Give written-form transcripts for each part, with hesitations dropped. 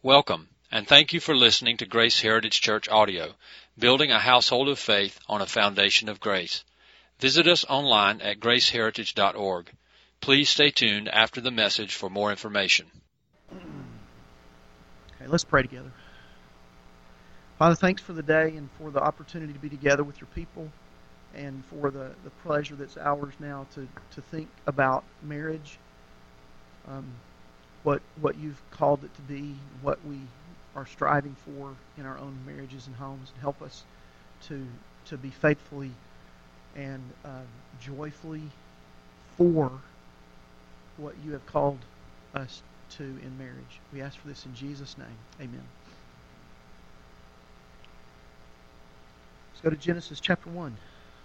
Welcome, and thank you for listening to Grace Heritage Church Audio, building a household of faith on a foundation of grace. Visit us online at graceheritage.org. Please stay tuned after the message for more information. Okay, let's pray together. Father, thanks for the day and for the opportunity to be together with your people and for the pleasure that's ours now to think about marriage, what you've called it to be, what we are striving for in our own marriages and homes, and help us to be faithfully and joyfully for what you have called us to in marriage. We ask for this in Jesus' name. Amen. Let's go to Genesis chapter 1.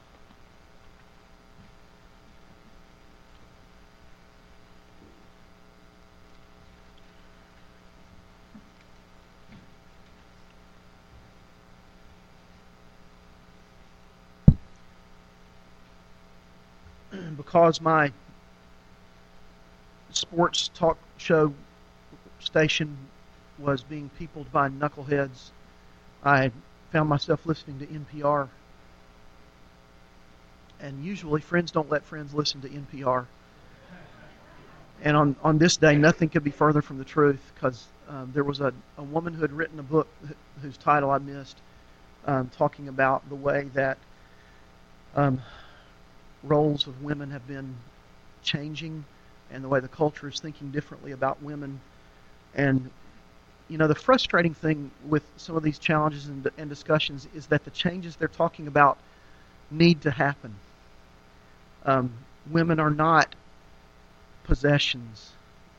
Because my sports talk show station was being peopled by knuckleheads, I found myself listening to NPR. And usually friends don't let friends listen to NPR. And on this day, nothing could be further from the truth, because there was a woman who had written a book whose title I missed, talking about the way that roles of women have been changing and the way the culture is thinking differently about women. And, you know, the frustrating thing with some of these challenges and discussions is that the changes they're talking about need to happen. Women are not possessions.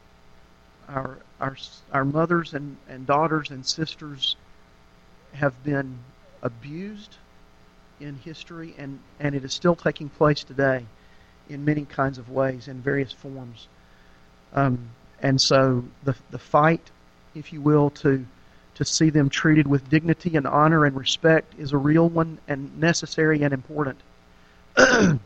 Our mothers and daughters and sisters have been abused in history, and it is still taking place today in many kinds of ways, in various forms. And so the fight, if you will, to see them treated with dignity and honor and respect is a real one and necessary and important. In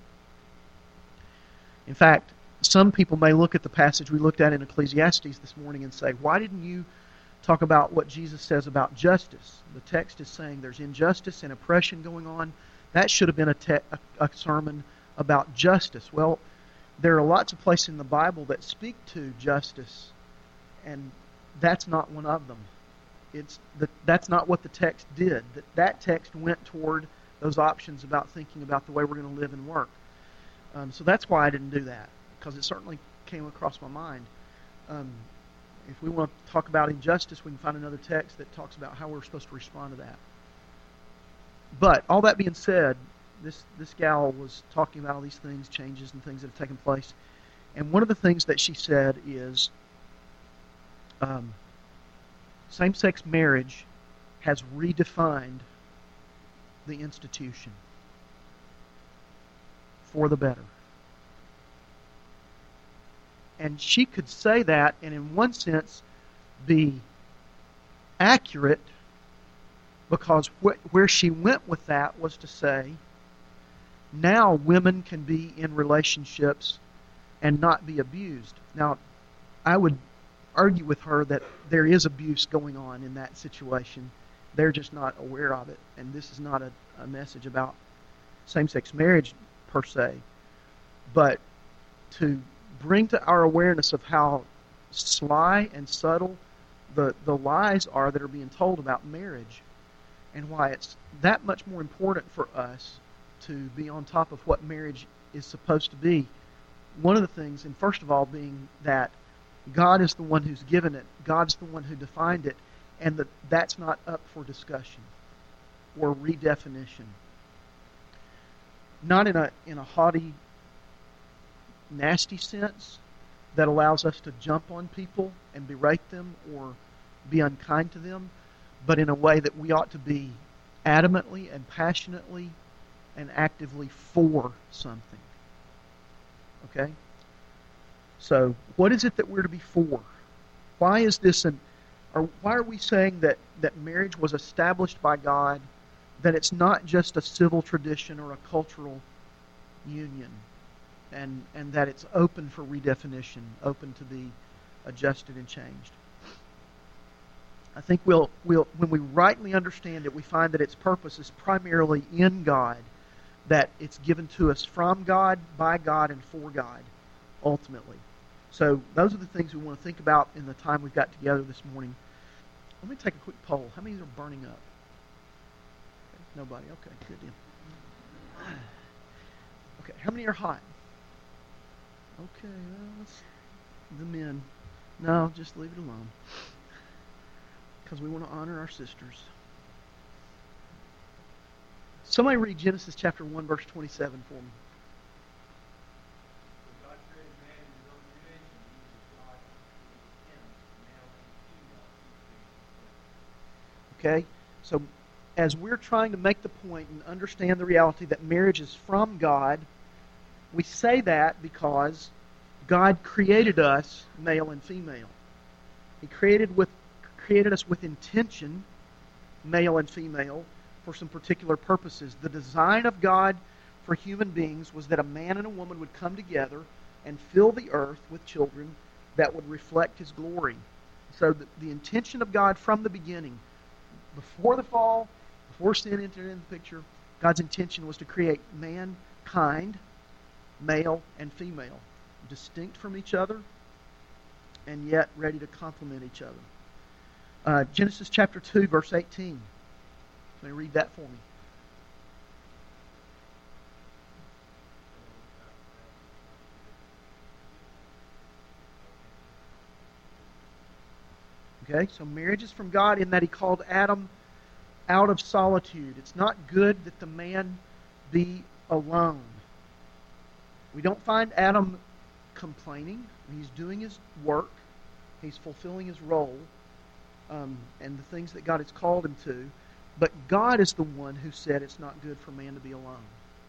fact, some people may look at the passage we looked at in Ecclesiastes this morning and say, why didn't you talk about what Jesus says about justice? The text is saying there's injustice and oppression going on. That should have been a sermon about justice. Well, there are lots of places in the Bible that speak to justice, and that's not one of them. That's not what the text did. That text went toward those options about thinking about the way we're going to live and work. So that's why I didn't do that, because it certainly came across my mind. If we want to talk about injustice, we can find another text that talks about how we're supposed to respond to that. But all that being said, this gal was talking about all these things, changes and things that have taken place. And one of the things that she said is same-sex marriage has redefined the institution for the better. And she could say that and in one sense be accurate, because where she went with that was to say, now women can be in relationships and not be abused. Now, I would argue with her that there is abuse going on in that situation. They're just not aware of it. And this is not a message about same-sex marriage per se, but to bring to our awareness of how sly and subtle the lies are that are being told about marriage, and why it's that much more important for us to be on top of what marriage is supposed to be. One of the things, and first of all, being that God is the one who's given it, God's the one who defined it, and that's not up for discussion or redefinition. Not in a haughty, nasty sense that allows us to jump on people and berate them or be unkind to them, but in a way that we ought to be adamantly and passionately and actively for something. Okay? So, what is it that we're to be for? Why is this or why are we saying that marriage was established by God, that it's not just a civil tradition or a cultural union, and that it's open for redefinition, open to be adjusted and changed? I think we'll when we rightly understand it, we find that its purpose is primarily in God, that it's given to us from God, by God, and for God, ultimately. So those are the things we want to think about in the time we've got together this morning. Let me take a quick poll. How many are burning up? Nobody. Okay, good deal. Okay, how many are hot? Okay, well, let's the men. No, just leave it alone. Because we want to honor our sisters. Somebody read Genesis chapter 1, verse 27 for me. Okay, so as we're trying to make the point and understand the reality that marriage is from God, we say that because God created us male and female. He created us with intention, male and female, for some particular purposes. The design of God for human beings was that a man and a woman would come together and fill the earth with children that would reflect His glory. So the intention of God from the beginning, before the fall, before sin entered into the picture, God's intention was to create mankind, male and female, distinct from each other, and yet ready to complement each other. Genesis chapter 2, verse 18. Let me read that for me. Okay, so marriage is from God in that He called Adam out of solitude. It's not good that the man be alone. We don't find Adam complaining. He's doing his work. He's fulfilling his role and the things that God has called him to. But God is the one who said it's not good for man to be alone.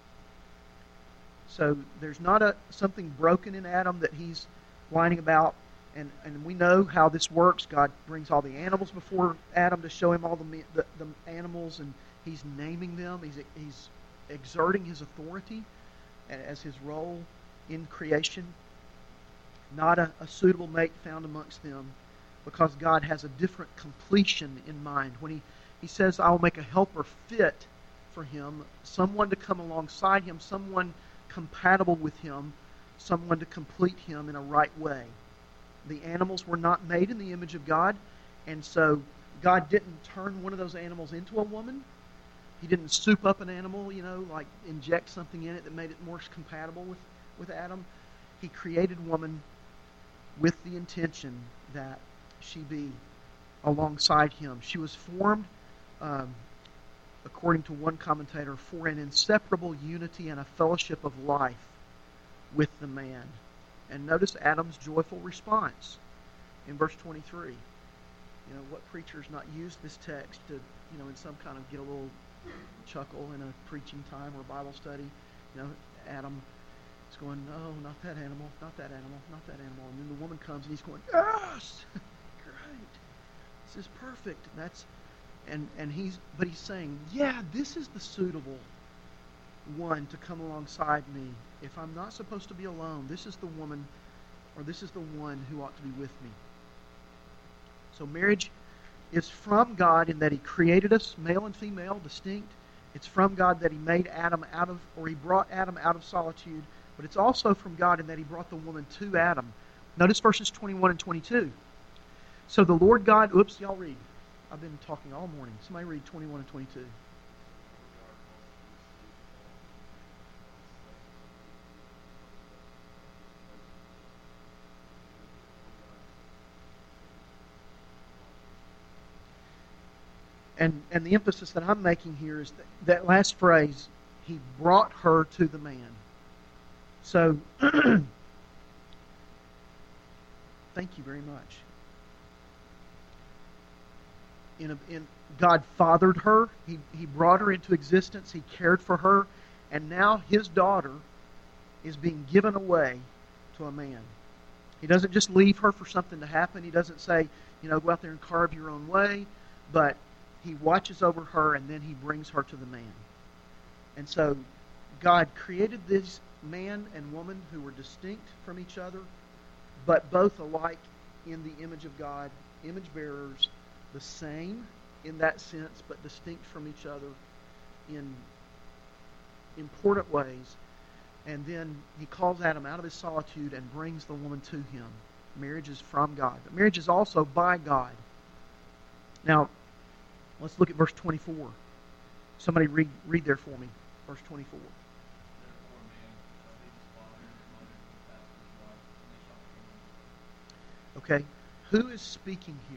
So there's not something broken in Adam that he's whining about. And we know how this works. God brings all the animals before Adam to show him all the animals, and He's naming them. He's exerting His authority as His role in creation. Not a suitable mate found amongst them, because God has a different completion in mind. When He says, I will make a helper fit for him, someone to come alongside him, someone compatible with him, someone to complete him in a right way. The animals were not made in the image of God, and so God didn't turn one of those animals into a woman. He didn't soup up an animal, like inject something in it that made it more compatible with Adam. He created woman with the intention that she be alongside him. She was formed, according to one commentator, for an inseparable unity and a fellowship of life with the man. And notice Adam's joyful response in verse 23. What preacher's not used this text to, in some kind of get a little chuckle in a preaching time or Bible study? Adam is going, no, not that animal, not that animal, not that animal. And then the woman comes and he's going, yes, great, this is perfect. But he's saying, yeah, this is the suitable one to come alongside me. If I'm not supposed to be alone, this is the woman, or this is the one who ought to be with me. So marriage is from God in that He created us, male and female, distinct. It's from God that He made Adam He brought Adam out of solitude. But it's also from God in that He brought the woman to Adam. Notice verses 21 and 22. So the Lord God, y'all read. I've been talking all morning. Somebody read 21 and 22. And the emphasis that I'm making here is that last phrase, He brought her to the man. So, thank you very much. God fathered her. He brought her into existence. He cared for her. And now His daughter is being given away to a man. He doesn't just leave her for something to happen. He doesn't say, go out there and carve your own way. But He watches over her, and then He brings her to the man. And so God created this man and woman who were distinct from each other, but both alike in the image of God, image bearers, the same in that sense, but distinct from each other in important ways. And then he calls Adam out of his solitude and brings the woman to him. Marriage is from God, but marriage is also by God. Now, let's look at verse 24. Somebody read there for me, verse 24. Okay, who is speaking here?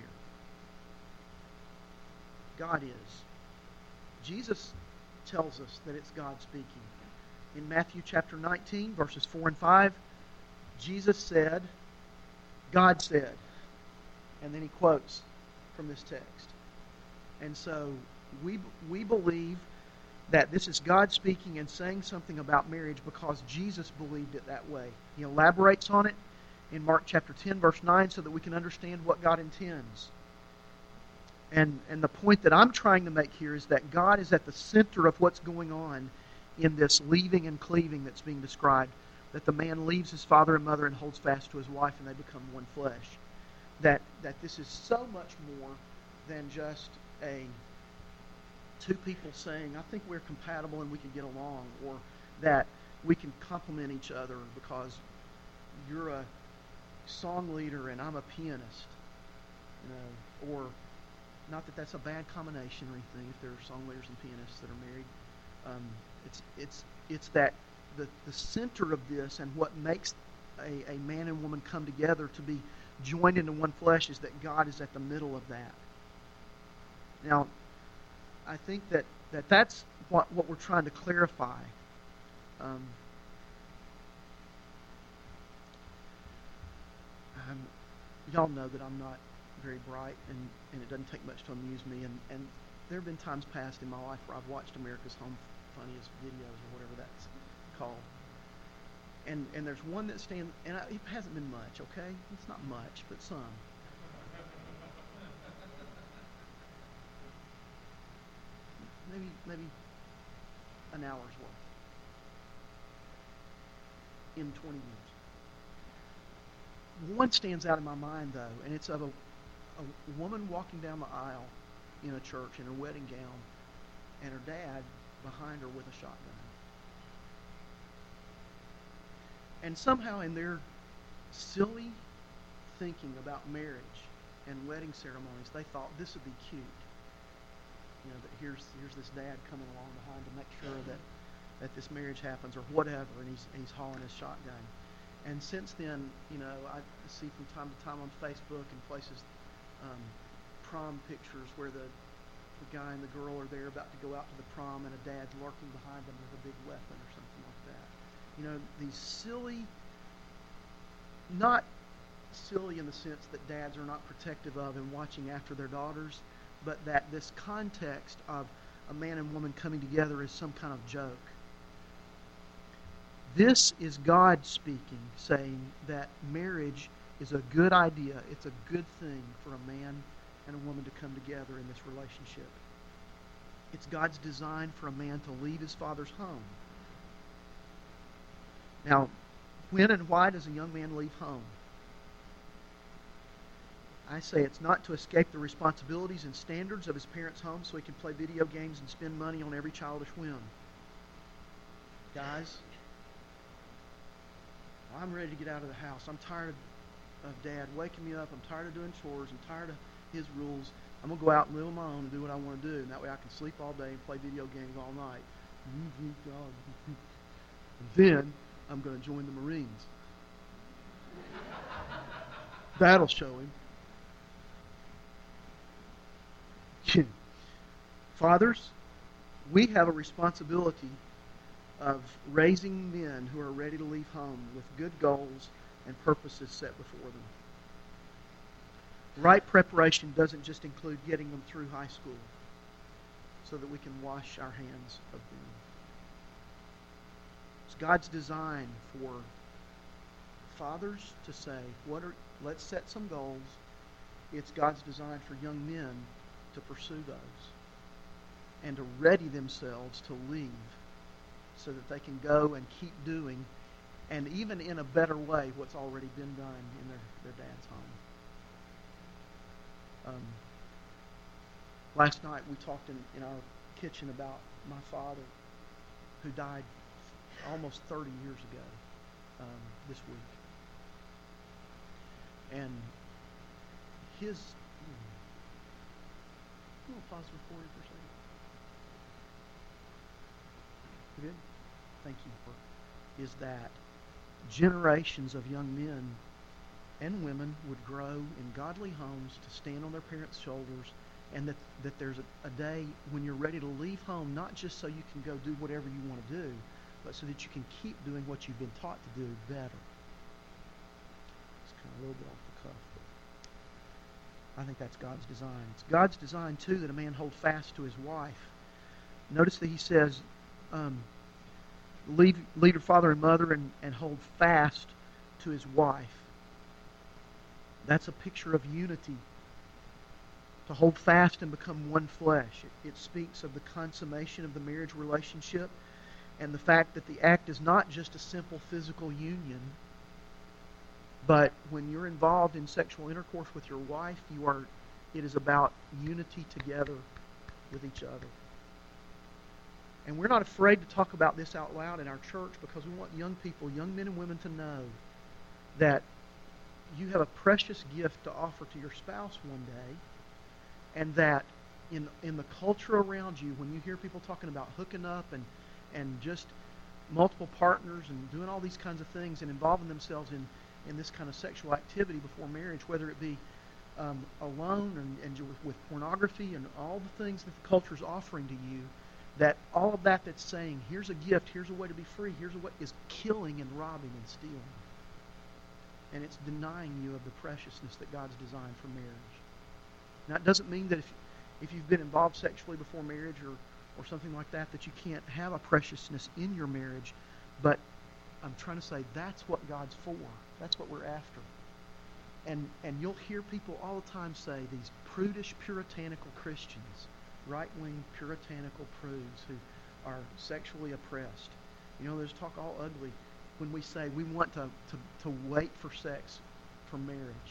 God is. Jesus tells us that it's God speaking. In Matthew chapter 19, verses 4 and 5, Jesus said, God said, and then he quotes from this text. And so we believe that this is God speaking and saying something about marriage because Jesus believed it that way. He elaborates on it in Mark chapter 10, verse 9, so that we can understand what God intends. And the point that I'm trying to make here is that God is at the center of what's going on in this leaving and cleaving that's being described. That the man leaves his father and mother and holds fast to his wife and they become one flesh. That this is so much more than just two people saying, I think we're compatible and we can get along, or that we can complement each other because you're a song leader and I'm a pianist. Or not that that's a bad combination or anything if there are song leaders and pianists that are married. It's that the center of this and what makes a man and woman come together to be joined into one flesh is that God is at the middle of that. Now, I think that's what we're trying to clarify. Y'all know that I'm not very bright, and it doesn't take much to amuse me. And there have been times past in my life where I've watched America's Home Funniest Videos or whatever that's called. And there's one that stands, and it hasn't been much, okay? It's not much, but some. Maybe an hour's worth in 20 years. One stands out in my mind, though, and it's of a woman walking down the aisle in a church in her wedding gown, and her dad behind her with a shotgun. And somehow in their silly thinking about marriage and wedding ceremonies, they thought this would be cute. You know, that here's this dad coming along behind to make sure that this marriage happens or whatever, and he's hauling his shotgun. And since then, you know, I see from time to time on Facebook and places prom pictures where the guy and the girl are there about to go out to the prom and a dad's lurking behind them with a big weapon or something like that. You know, these silly, not silly in the sense that dads are not protective of and watching after their daughters, but that this context of a man and woman coming together is some kind of joke. This is God speaking, saying that marriage is a good idea. It's a good thing for a man and a woman to come together in this relationship. It's God's design for a man to leave his father's home. Now, when and why does a young man leave home? I say it's not to escape the responsibilities and standards of his parents' home so he can play video games and spend money on every childish whim. Guys, I'm ready to get out of the house. I'm tired of Dad waking me up. I'm tired of doing chores. I'm tired of his rules. I'm going to go out and live on my own and do what I want to do. And that way I can sleep all day and play video games all night. And then I'm going to join the Marines. That'll show him. Fathers, we have a responsibility of raising men who are ready to leave home with good goals and purposes set before them. Right preparation doesn't just include getting them through high school so that we can wash our hands of them. It's God's design for fathers to say, let's set some goals. It's God's design for young men to pursue those and to ready themselves to leave so that they can go and keep doing, and even in a better way, what's already been done in their dad's home. Last night we talked in our kitchen about my father, who died almost 30 years ago this week. And his... I'm going to pause the recording for a second. Good? Thank you. Is that generations of young men and women would grow in godly homes to stand on their parents' shoulders, and that there's a day when you're ready to leave home, not just so you can go do whatever you want to do, but so that you can keep doing what you've been taught to do better. It's kind of a little bit off the cuff, but I think that's God's design. It's God's design, too, that a man hold fast to his wife. Notice that he says, leave her father and mother and hold fast to his wife. That's a picture of unity. To hold fast and become one flesh. It speaks of the consummation of the marriage relationship and the fact that the act is not just a simple physical union, but when you're involved in sexual intercourse with your wife, it is about unity together with each other. And we're not afraid to talk about this out loud in our church because we want young people, young men and women, to know that you have a precious gift to offer to your spouse one day, and that in the culture around you, when you hear people talking about hooking up and just multiple partners and doing all these kinds of things and involving themselves in this kind of sexual activity before marriage, whether it be alone and with pornography and all the things that the culture is offering to you, that all of that's saying, here's a gift, here's a way to be free, here's a way, is killing and robbing and stealing. And it's denying you of the preciousness that God's designed for marriage. Now, it doesn't mean that if you've been involved sexually before marriage or something like that you can't have a preciousness in your marriage, but I'm trying to say that's what God's for. That's what we're after. And you'll hear people all the time say, these prudish, puritanical Christians, right-wing, puritanical prudes who are sexually oppressed. You know, there's talk all ugly when we say we want to wait for sex for marriage.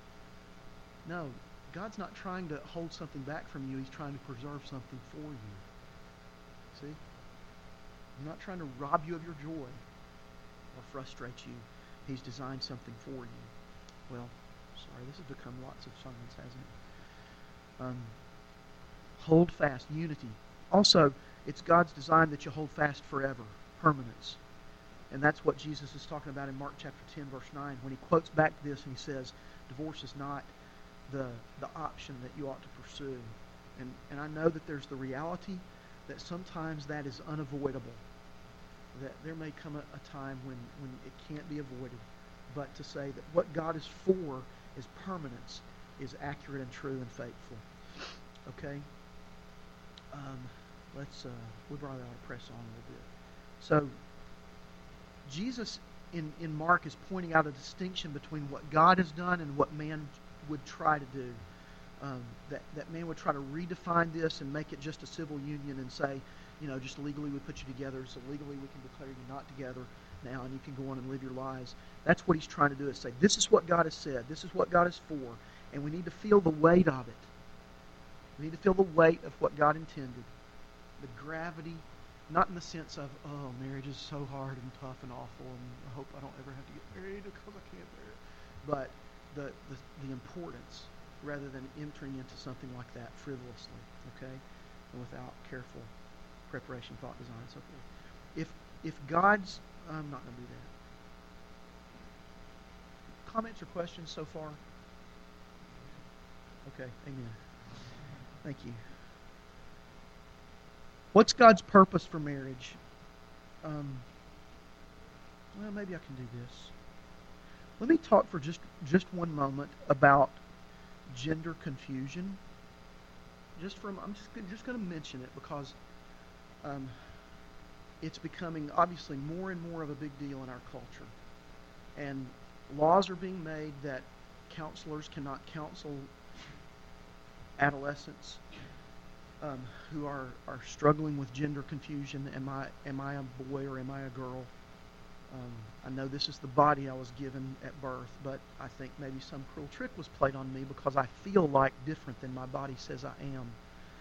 No, God's not trying to hold something back from you. He's trying to preserve something for you. See? He's not trying to rob you of your joy or frustrate you. He's designed something for you. Well, sorry, this has become lots of sermons, hasn't it? Hold fast, unity. Also, it's God's design that you hold fast forever, permanence. And that's what Jesus is talking about in Mark chapter 10, verse 9, when he quotes back this and he says, divorce is not the option that you ought to pursue. And I know that there's the reality that sometimes that is unavoidable. That there may come a time when it can't be avoided. But to say that what God is for is permanence, is accurate and true and faithful. Okay? We probably ought to press on a little bit. So, Jesus in Mark is pointing out a distinction between what God has done and what man would try to do. That man would try to redefine this and make it just a civil union and say, just legally we put you together, so legally we can declare you not together now and you can go on and live your lives. That's what he's trying to do, is say, this is what God has said, this is what God is for, and we need to feel the weight of it. We need to feel the weight of what God intended. The gravity, not in the sense of, oh, marriage is so hard and tough and awful, and I hope I don't ever have to get married because I can't bear it. But the importance, rather than entering into something like that frivolously, okay, and without careful preparation, thought, design, and so forth. If God's, I'm not going to do that. Comments or questions so far? Okay, amen. Thank you. What's God's purpose for marriage? Well, maybe I can do this. Let me talk for just one moment about gender confusion. I'm just going to mention it because it's becoming obviously more and more of a big deal in our culture. And laws are being made that counselors cannot counsel adolescents who are struggling with gender confusion. Am I a boy or am I a girl? I know this is the body I was given at birth, but I think maybe some cruel trick was played on me because I feel like different than my body says I am.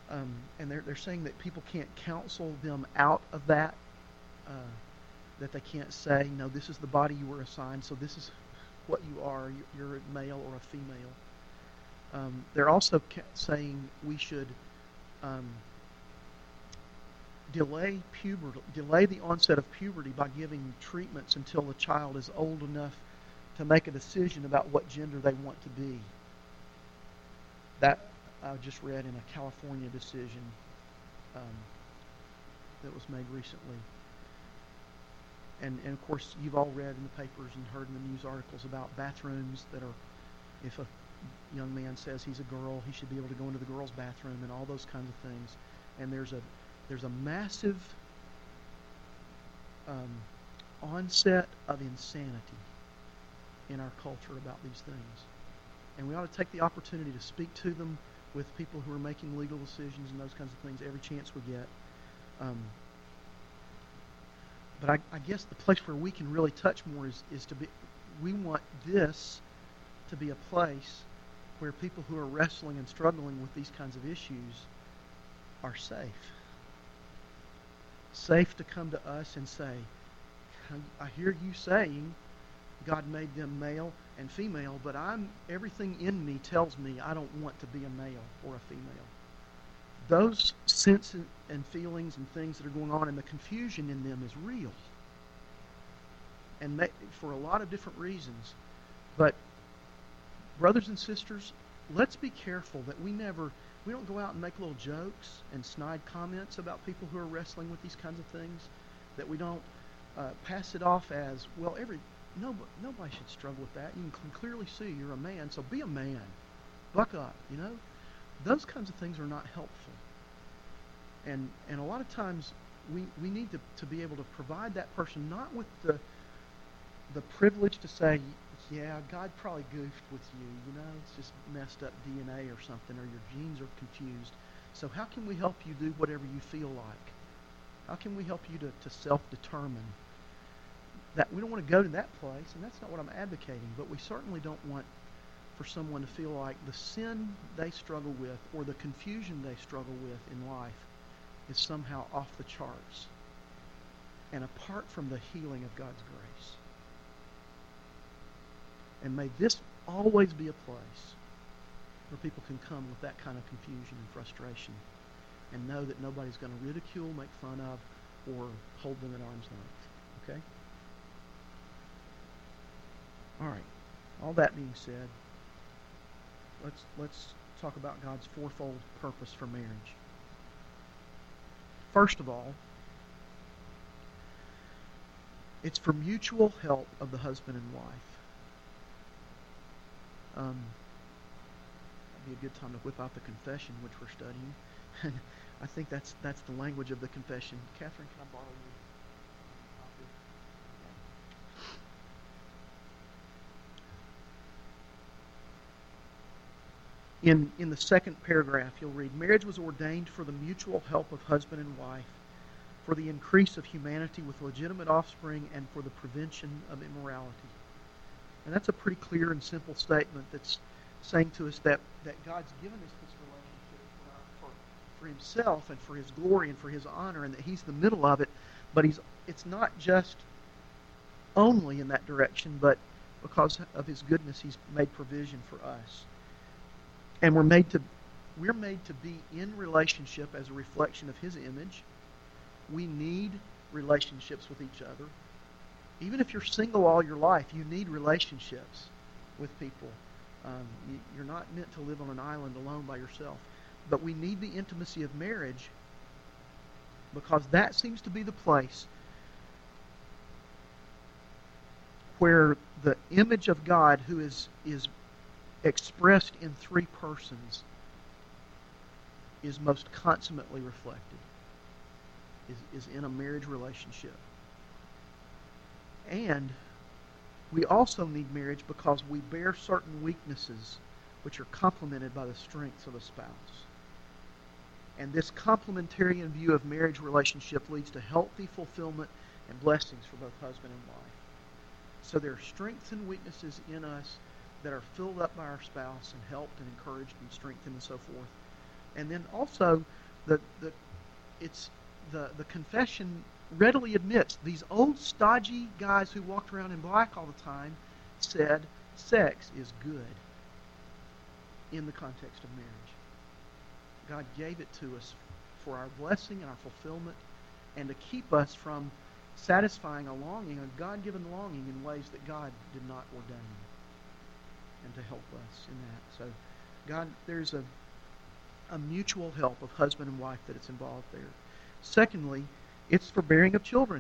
And they're saying that people can't counsel them out of that, uh, that they can't say, no, this is the body you were assigned, so this is what you are. You're a male or a female. They're also saying we should delay the onset of puberty by giving treatments until the child is old enough to make a decision about what gender they want to be. That I just read in a California decision that was made recently. And of course, you've all read in the papers and heard in the news articles about bathrooms that are, if a young man says he's a girl, he should be able to go into the girls' bathroom and all those kinds of things. And there's a massive onset of insanity in our culture about these things. And we ought to take the opportunity to speak to them with people who are making legal decisions and those kinds of things every chance we get. But I guess the place where we can really touch more is to be, we want this to be a place where people who are wrestling and struggling with these kinds of issues are safe. Safe to come to us and say, I hear you saying God made them male and female, but everything in me tells me I don't want to be a male or a female. Those senses and feelings and things that are going on and the confusion in them is real. And for a lot of different reasons. But brothers and sisters, let's be careful that we don't go out and make little jokes and snide comments about people who are wrestling with these kinds of things. That we don't pass it off as, well, nobody should struggle with that. You can clearly see you're a man, so be a man. Buck up, Those kinds of things are not helpful. And a lot of times we need to be able to provide that person not with the privilege to say, yeah, God probably goofed with you, it's just messed up DNA or something, or your genes are confused. So how can we help you do whatever you feel like? How can we help you to self-determine? That we don't want to go to that place, and that's not what I'm advocating, but we certainly don't want for someone to feel like the sin they struggle with or the confusion they struggle with in life is somehow off the charts and apart from the healing of God's grace. And may this always be a place where people can come with that kind of confusion and frustration and know that nobody's going to ridicule, make fun of, or hold them at arm's length. Okay? All right. All that being said, let's talk about God's fourfold purpose for marriage. First of all, it's for mutual help of the husband and wife. That'd be a good time to whip out the confession, which we're studying. And I think that's the language of the confession. Catherine, can I borrow you? In the second paragraph, you'll read, marriage was ordained for the mutual help of husband and wife, for the increase of humanity with legitimate offspring, and for the prevention of immorality. And that's a pretty clear and simple statement that's saying to us that God's given us this relationship for himself and for his glory and for his honor, and that he's the middle of it. But it's not just only in that direction, but because of his goodness, he's made provision for us. And we're made to be in relationship as a reflection of his image. We need relationships with each other. Even if you're single all your life, you need relationships with people. You're not meant to live on an island alone by yourself. But we need the intimacy of marriage because that seems to be the place where the image of God, who is expressed in three persons, is most consummately reflected, is in a marriage relationship. And we also need marriage because we bear certain weaknesses which are complemented by the strengths of a spouse. And this complementarian view of marriage relationship leads to healthy fulfillment and blessings for both husband and wife. So there are strengths and weaknesses in us that are filled up by our spouse and helped and encouraged and strengthened and so forth. And then also, the confession readily admits these old stodgy guys who walked around in black all the time said sex is good in the context of marriage. God gave it to us for our blessing and our fulfillment, and to keep us from satisfying a longing, a God-given longing, in ways that God did not ordain, and to help us in that. So God, there's a mutual help of husband and wife that it's involved there. Secondly, it's for bearing of children.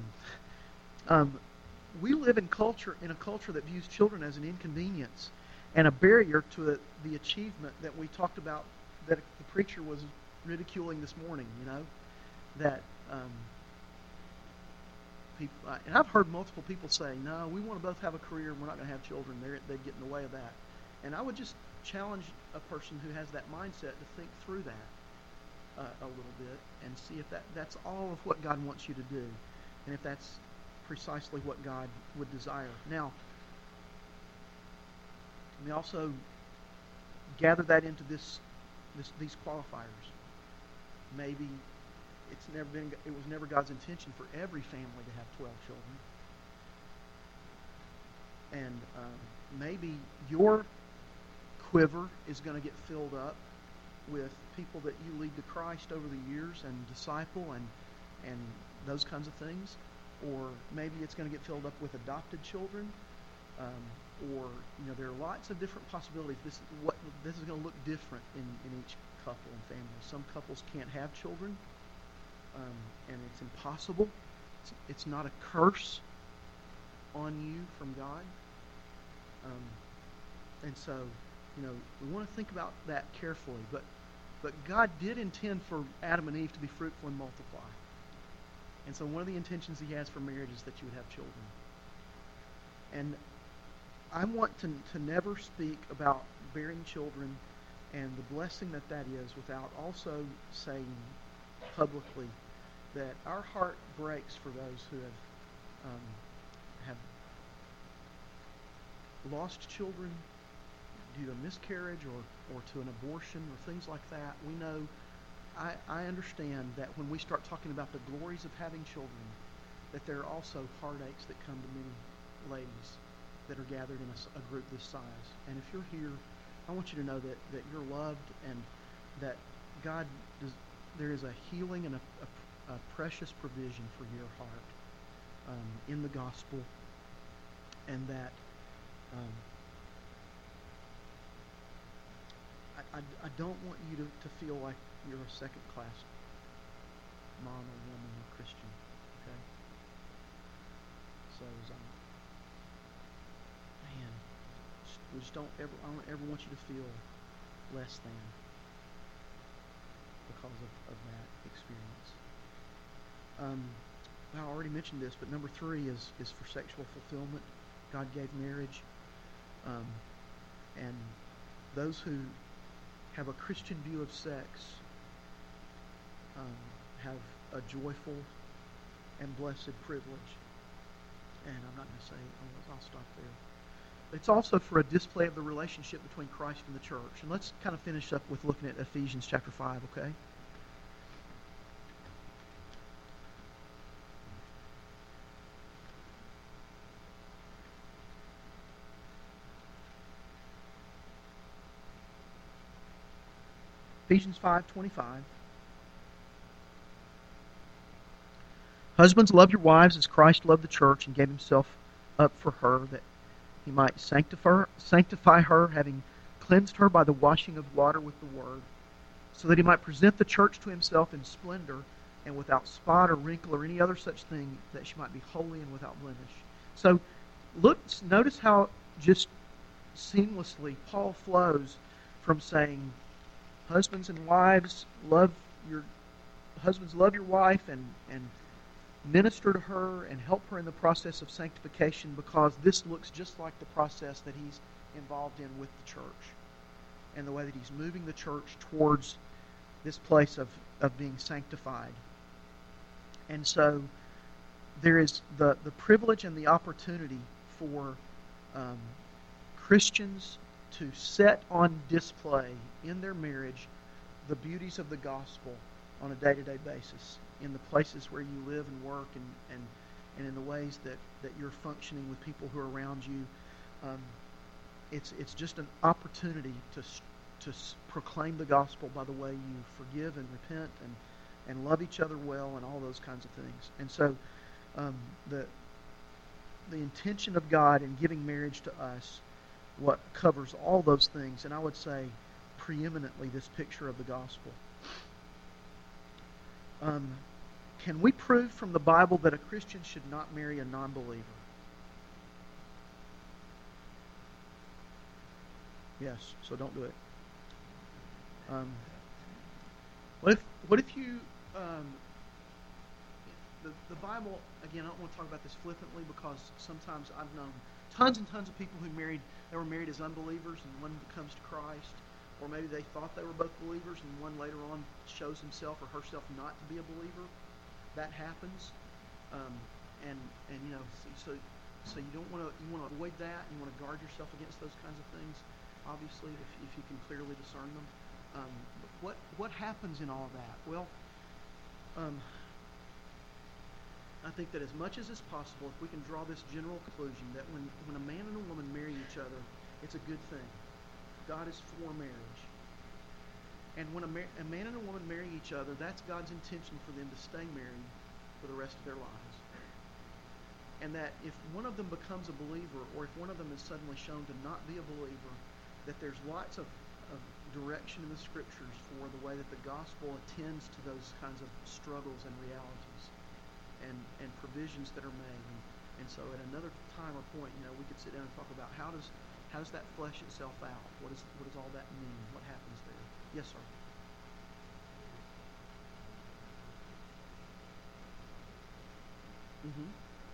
We live in a culture that views children as an inconvenience and a barrier to the achievement that we talked about, that the preacher was ridiculing this morning. That people, and I've heard multiple people say, "No, we want to both have a career, and we're not going to have children." They get in the way of that. And I would just challenge a person who has that mindset to think through that a little bit and see if that's all of what God wants you to do, and if that's precisely what God would desire. Now, we also gather that into these qualifiers. Maybe it was never God's intention for every family to have 12 children, and maybe your quiver is going to get filled up with people that you lead to Christ over the years and disciple and those kinds of things. Or maybe it's going to get filled up with adopted children. Or there are lots of different possibilities. This is going to look different in each couple and family. Some couples can't have children, and it's impossible. It's not a curse on you from God. And so, we want to think about that carefully. But God did intend for Adam and Eve to be fruitful and multiply. And so one of the intentions He has for marriage is that you would have children. And I want to never speak about bearing children and the blessing that is without also saying publicly that our heart breaks for those who have lost children due to miscarriage or to an abortion or things like that. We know, I understand that when we start talking about the glories of having children, that there are also heartaches that come to many ladies that are gathered in a group this size. And if you're here, I want you to know that you're loved, and that God there is a healing and a precious provision for your heart in the gospel, and that I don't want you to feel like you're a second-class mom or woman or Christian. Okay? So, we just don't ever want you to feel less than because of that experience. I already mentioned this, but number 3 is for sexual fulfillment. God gave marriage, and those who have a Christian view of sex have a joyful and blessed privilege. And I'm not going to say, I'll stop there. It's also for a display of the relationship between Christ and the church. And let's kind of finish up with looking at Ephesians chapter 5, okay? Ephesians 5:25. Husbands, love your wives as Christ loved the church and gave Himself up for her, that He might sanctify her, having cleansed her by the washing of water with the word, so that He might present the church to Himself in splendor and without spot or wrinkle or any other such thing, that she might be holy and without blemish. So notice how just seamlessly Paul flows from saying, husbands and wives, love your wife and minister to her and help her in the process of sanctification, because this looks just like the process that He's involved in with the church, and the way that He's moving the church towards this place of being sanctified. And so there is the privilege and the opportunity for Christians to set on display in their marriage the beauties of the gospel on a day-to-day basis in the places where you live and work, and in the ways that you're functioning with people who are around you. It's just an opportunity to proclaim the gospel by the way you forgive and repent and love each other well and all those kinds of things. And so the intention of God in giving marriage to us what covers all those things, and I would say preeminently this picture of the gospel. Can we prove from the Bible that a Christian should not marry a non-believer? Yes, so don't do it. What if you the Bible, again, I don't want to talk about this flippantly, because sometimes I've known tons and tons of people who were married as unbelievers, and one comes to Christ, or maybe they thought they were both believers, and one later on shows himself or herself not to be a believer. That happens, and you know, so you don't want to avoid that. You want to guard yourself against those kinds of things. Obviously, if you can clearly discern them. But what happens in all of that? Well, I think that as much as is possible, if we can draw this general conclusion that when a man and a woman marry each other, it's a good thing. God is for marriage. And when a man and a woman marry each other, that's God's intention for them to stay married for the rest of their lives. And that if one of them becomes a believer, or if one of them is suddenly shown to not be a believer, that there's lots of direction in the Scriptures for the way that the gospel attends to those kinds of struggles and realities and provisions that are made. And so at another time or point, you know, we could sit down and talk about how does that flesh itself out? What does all that mean? What happens there? Yes, sir. Mm-hmm.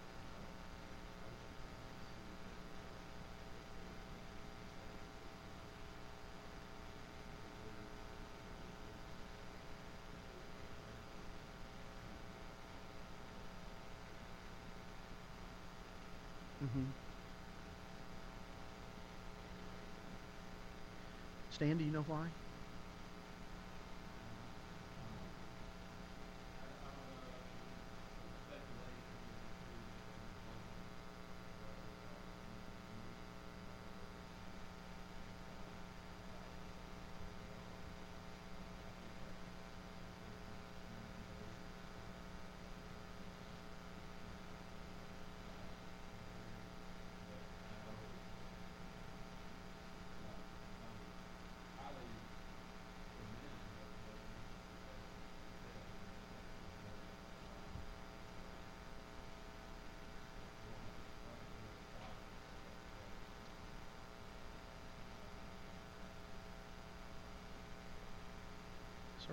Mm-hmm. Stan, do you know why? Sir.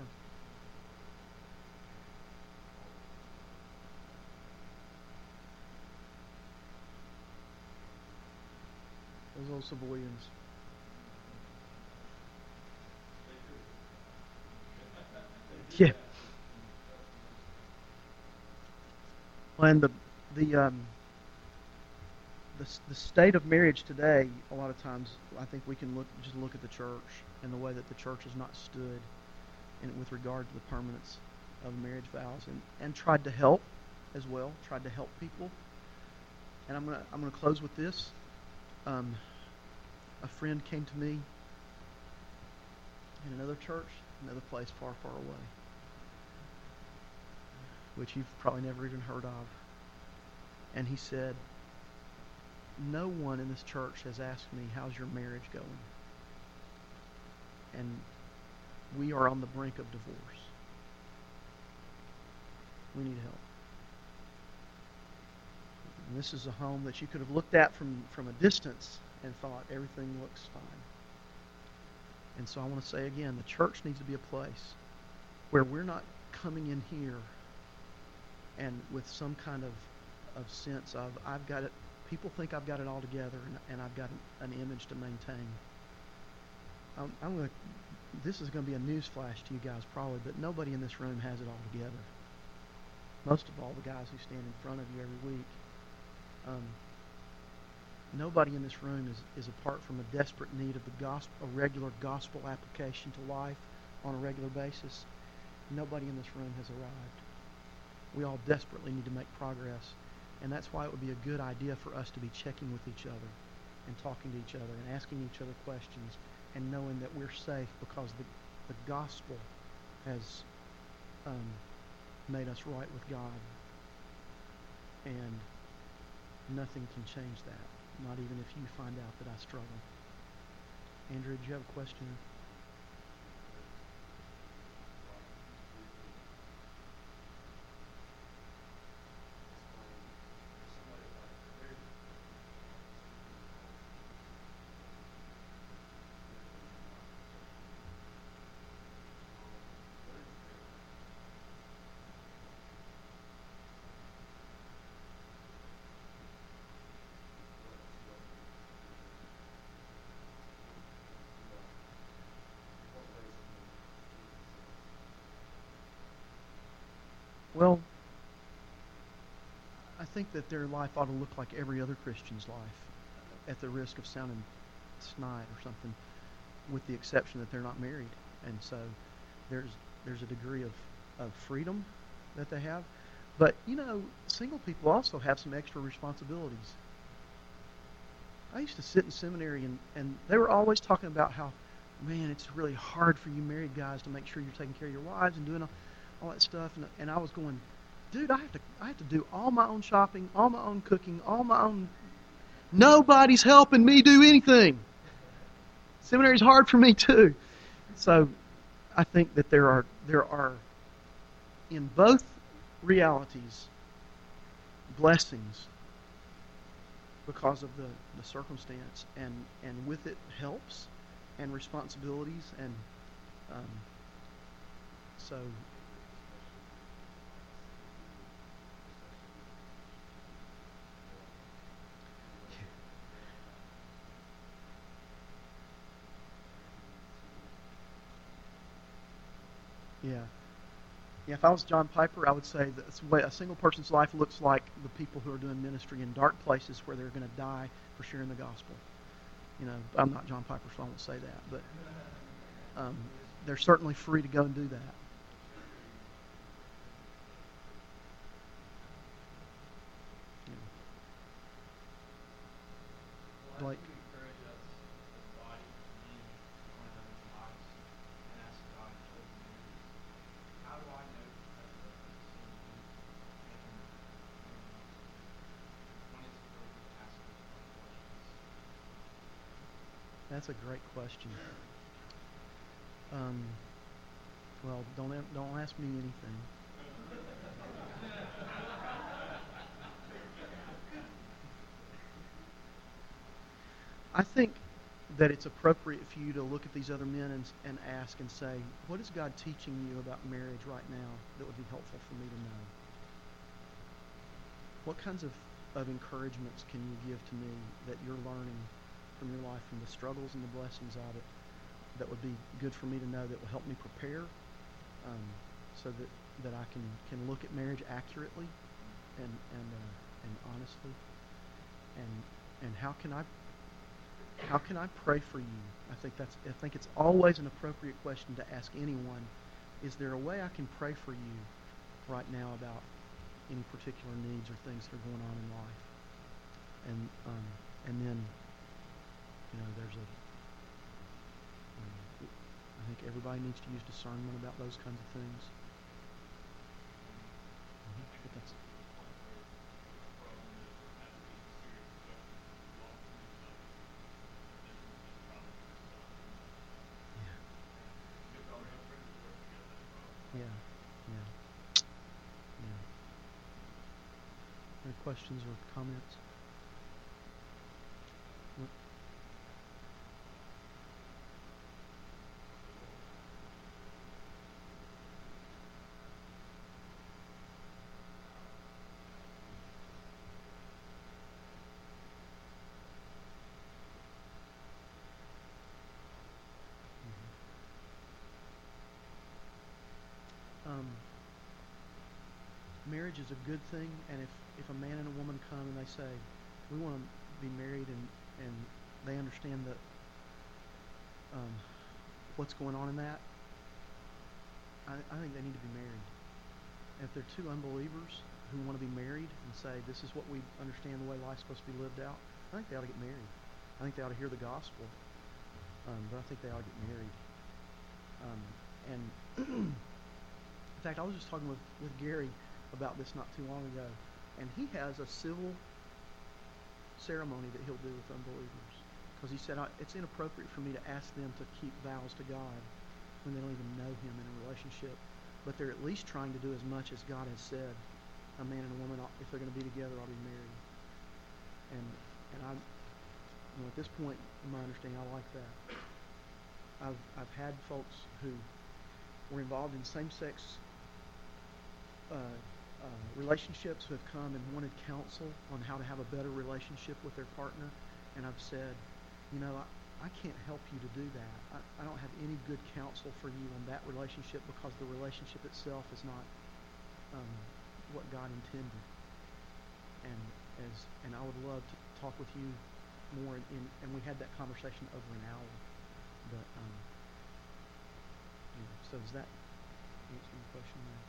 Those old Savoyans. Yeah. Well, and the state of marriage today, a lot of times, I think we can look at the church and the way that the church has not stood with regard to the permanence of marriage vows, and tried to help as well, tried to help people. And I'm gonna close with this. A friend came to me in another church, another place far, far away, which you've probably never even heard of. And he said, no one in this church has asked me, how's your marriage going? And we are on the brink of divorce. We need help. And this is a home that you could have looked at from a distance and thought everything looks fine. And so I want to say again, the church needs to be a place where we're not coming in here and with some kind of sense of, I've got it, people think I've got it all together, and I've got an image to maintain. This is going to be a news flash to you guys probably, but nobody in this room has it all together. Most of all, the guys who stand in front of you every week. Nobody in this room is apart from a desperate need of the gospel, a regular gospel application to life, on a regular basis, nobody in this room has arrived. We all desperately need to make progress. And that's why it would be a good idea for us to be checking with each other and talking to each other and asking each other questions and knowing that we're safe because the gospel has made us right with God. And nothing can change that, not even if you find out that I struggle. Andrew, did you have a question? Well, I think that their life ought to look like every other Christian's life, at the risk of sounding snide or something, with the exception that they're not married. And so there's a degree of freedom that they have. But, single people also have some extra responsibilities. I used to sit in seminary, and they were always talking about how, man, it's really hard for you married guys to make sure you're taking care of your wives and doing all that stuff. And I was going, dude, I have to do all my own shopping, all my own cooking, all my own. Nobody's helping me do anything. Seminary's hard for me too. So I think that there are in both realities blessings because of the circumstance, and with it helps and responsibilities, and so. Yeah. Yeah, if I was John Piper, I would say that's the way a single person's life looks like the people who are doing ministry in dark places where they're going to die for sharing the gospel. I'm not John Piper, so I won't say that. But they're certainly free to go and do that. Yeah. Blake. That's a great question. Well, don't ask me anything. I think that it's appropriate for you to look at these other men and ask and say, what is God teaching you about marriage right now that would be helpful for me to know? What kinds of encouragements can you give to me that you're learning from your life, from the struggles and the blessings of it, that would be good for me to know, that will help me prepare, so that I can look at marriage accurately and honestly, and how can I pray for you? I think it's always an appropriate question to ask anyone. Is there a way I can pray for you right now about any particular needs or things that are going on in life? And then there's I think everybody needs to use discernment about those kinds of things. But that's yeah. Any questions or comments? Marriage is a good thing, and if a man and a woman come and they say, we want to be married, and they understand that what's going on in that, I think they need to be married. And if they're two unbelievers who want to be married and say, this is what we understand the way life's supposed to be lived out, I think they ought to get married. I think they ought to hear the gospel. But I think they ought to get married. And in fact, I was just talking with Gary about this not too long ago. And he has a civil ceremony that he'll do with unbelievers. Because he said, it's inappropriate for me to ask them to keep vows to God when they don't even know Him in a relationship. But they're at least trying to do as much as God has said. A man and a woman, if they're going to be together, ought to be married. And I, at this point, in my understanding, I like that. I've had folks who were involved in same-sex relationships who have come and wanted counsel on how to have a better relationship with their partner, and I've said, I can't help you to do that. I don't have any good counsel for you on that relationship because the relationship itself is not what God intended. And I would love to talk with you more, and we had that conversation over an hour. But so does that answer your question there?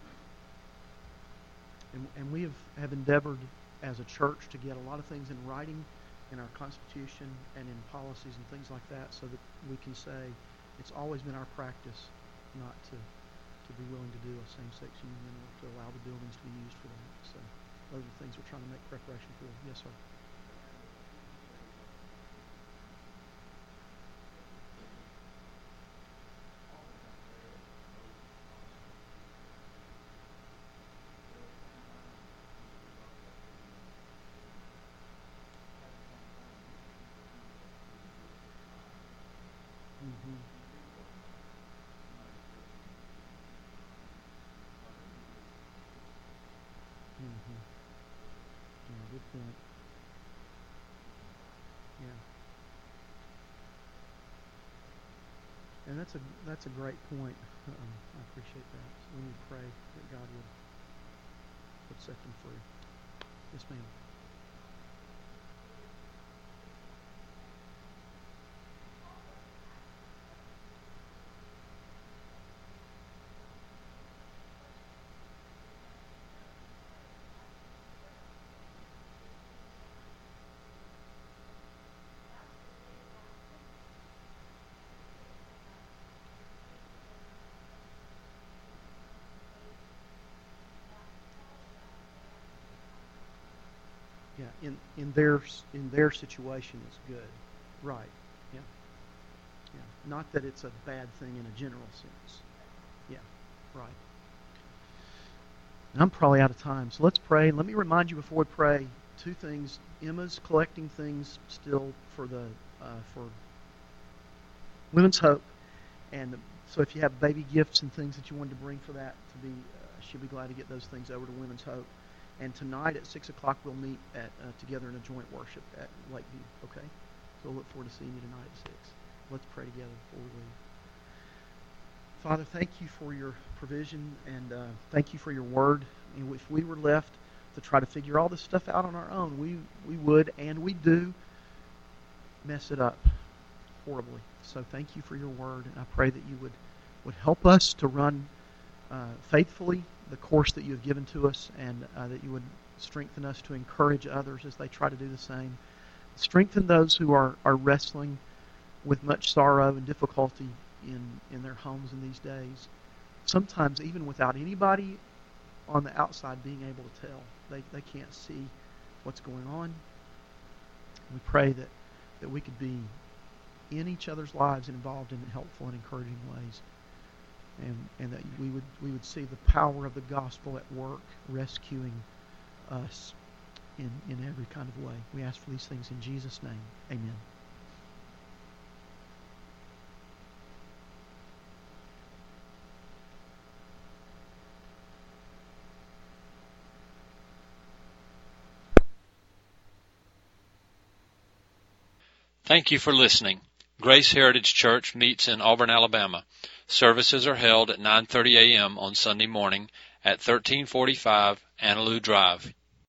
And we have endeavored as a church to get a lot of things in writing in our Constitution and in policies and things like that, so that we can say it's always been our practice not to be willing to do a same-sex union or to allow the buildings to be used for that. So those are things we're trying to make preparation for. Yes, sir. Yeah, good point. Yeah, and that's a great point. I appreciate that. So we need to pray that God would set them free. Yes, ma'am. Yeah, in their situation, it's good, right? Yeah, yeah. Not that it's a bad thing in a general sense. Yeah, right. And I'm probably out of time, so let's pray. Let me remind you before we pray two things. Emma's collecting things still for for Women's Hope, and so if you have baby gifts and things that you wanted to bring for that, she'll be glad to get those things over to Women's Hope. And tonight at 6 o'clock we'll meet together in a joint worship at Lakeview. Okay, so we'll look forward to seeing you tonight at 6. Let's pray together before we leave. Father, thank you for your provision, and thank you for your word. And if we were left to try to figure all this stuff out on our own, we would, and we do, mess it up horribly. So thank you for your word, and I pray that you would help us to run faithfully the course that you have given to us, and that you would strengthen us to encourage others as they try to do the same. Strengthen those who are wrestling with much sorrow and difficulty in their homes in these days. Sometimes even without anybody on the outside being able to tell. They can't see what's going on. We pray that we could be in each other's lives and involved in helpful and encouraging ways. And that we would see the power of the gospel at work, rescuing us in every kind of way. We ask for these things in Jesus' name. Amen. Thank you for listening. Grace Heritage Church meets in Auburn, Alabama. Services are held at 9:30 a.m. on Sunday morning at 1345 Annaloo Drive,